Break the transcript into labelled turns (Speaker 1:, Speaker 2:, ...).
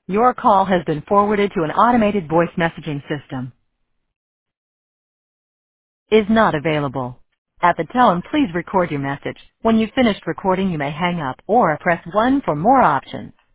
Speaker 1: Your call has been forwarded to an automated voice messaging system. Is not available. At the tone, please record your message. When you've finished recording, you may hang up or press 1 for more options.